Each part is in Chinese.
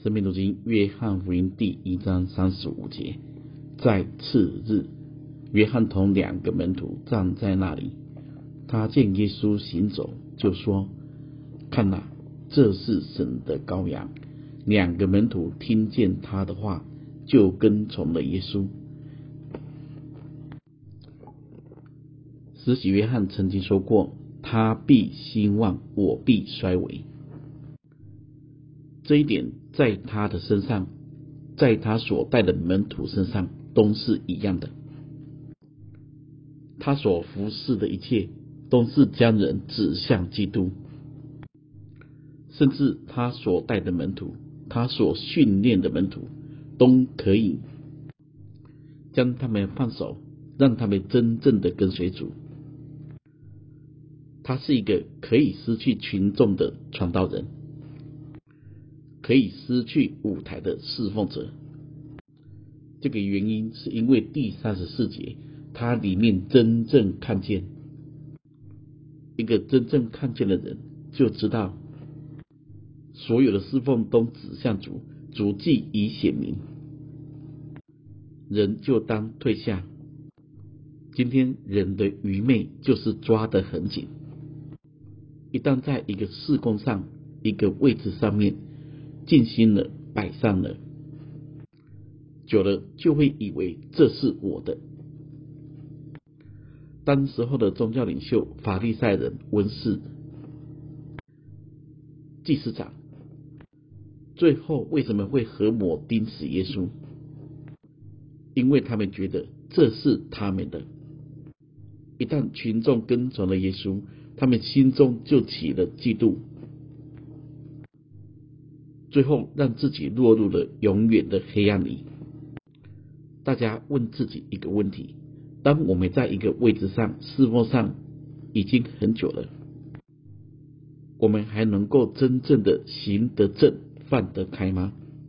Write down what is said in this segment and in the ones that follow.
生命读经约翰福音第1章35节，在次日，约翰同2个门徒站在那里，他见耶稣行走，就说：看哪，这是神的羔羊。2个门徒听见他的话，就跟从了耶稣。施洗约翰曾经说过，他必兴旺，我必衰微。这一点在他的身上，在他所带的门徒身上都是一样的。他所服侍的一切都是将人指向基督，甚至他所带的门徒，他所训练的门徒，都可以将他们放手，让他们真正的跟随主。他是一个可以失去群众的传道人，可以失去舞台的侍奉者。这个原因是因为第34节，他里面真正看见，一个真正看见的人就知道，所有的侍奉都指向主，主既已显明，人就当退下。今天人的愚昧就是抓得很紧，一旦在一个事工上，一个位置上面尽心了，摆上了，久了就会以为这是我的。当时候的宗教领袖、法利赛人、文士、祭司长，最后为什么会合谋钉死耶稣？因为他们觉得这是他们的。一旦群众跟从了耶稣，他们心中就起了嫉妒，最后让自己落入了永远的黑暗里。大家问自己一个问题：当我们在一个位置上、侍奉上已经很久了，我们还能够真正的行得正、放得开吗？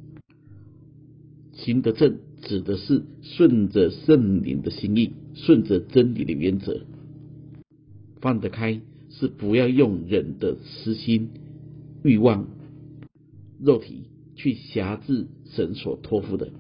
行得正指的是顺着圣灵的心意，顺着真理的原则；放得开是不要用人的私心、欲望、肉体去辖制神所托付的。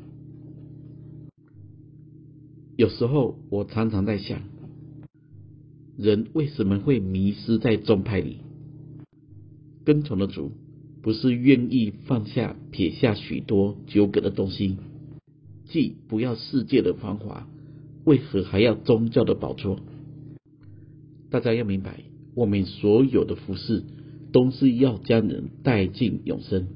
有时候我常常在想，人为什么会迷失在宗派里？跟从了主，不是愿意放下、撇下许多纠葛的东西，既不要世界的繁华，为何还要宗教的宝座？大家要明白，我们所有的服事都是要将人带进永生，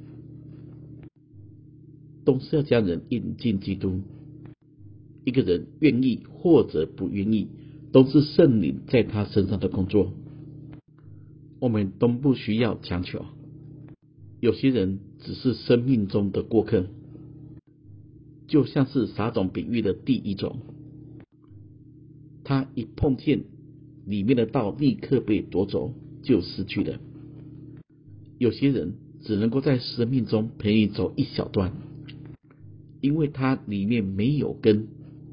都是要将人引进基督。一个人愿意或者不愿意，都是圣灵在他身上的工作，我们都不需要强求。有些人只是生命中的过客，就像是撒种比喻的第1种，他一碰见里面的道，立刻被夺走，就失去了。有些人只能够在生命中陪你走一小段，因为他里面没有根，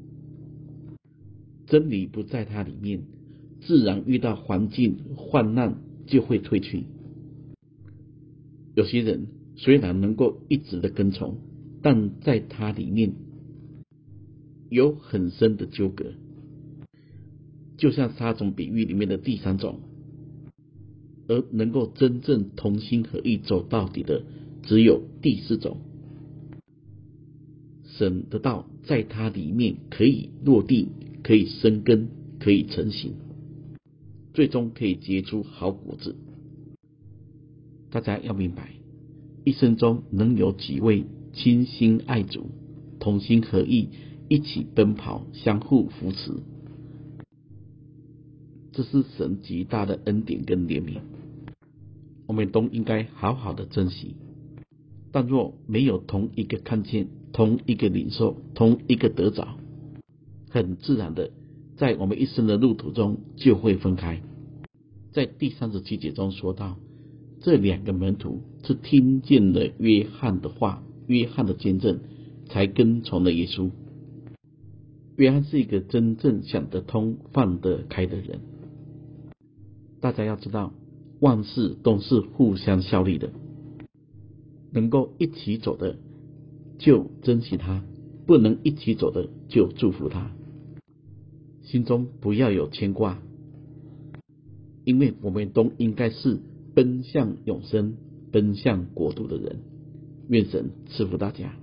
真理不在他里面，自然遇到环境患难就会退去。有些人虽然能够一直的跟从，但在他里面有很深的纠葛，就像撒种比喻里面的第3种，而能够真正同心合意走到底的只有第4种。神的道在他里面可以落地，可以生根，可以成型，最终可以结出好果子。大家要明白，一生中能有几位倾心爱主、同心合意、一起奔跑、相互扶持，这是神极大的恩典跟怜悯，我们都应该好好的珍惜。但若没有同一个看见、同一个领受、同一个得着，很自然的在我们一生的路途中就会分开。在第37节中说到，这2个门徒是听见了约翰的话、约翰的见证，才跟从了耶稣。约翰是一个真正想得通、放得开的人。大家要知道，万事都是互相效力的。 能够一起走的就珍惜他，不能一起走的就祝福他。心中不要有牵挂，因为我们都应该是奔向永生、奔向国度的人。愿神赐福大家。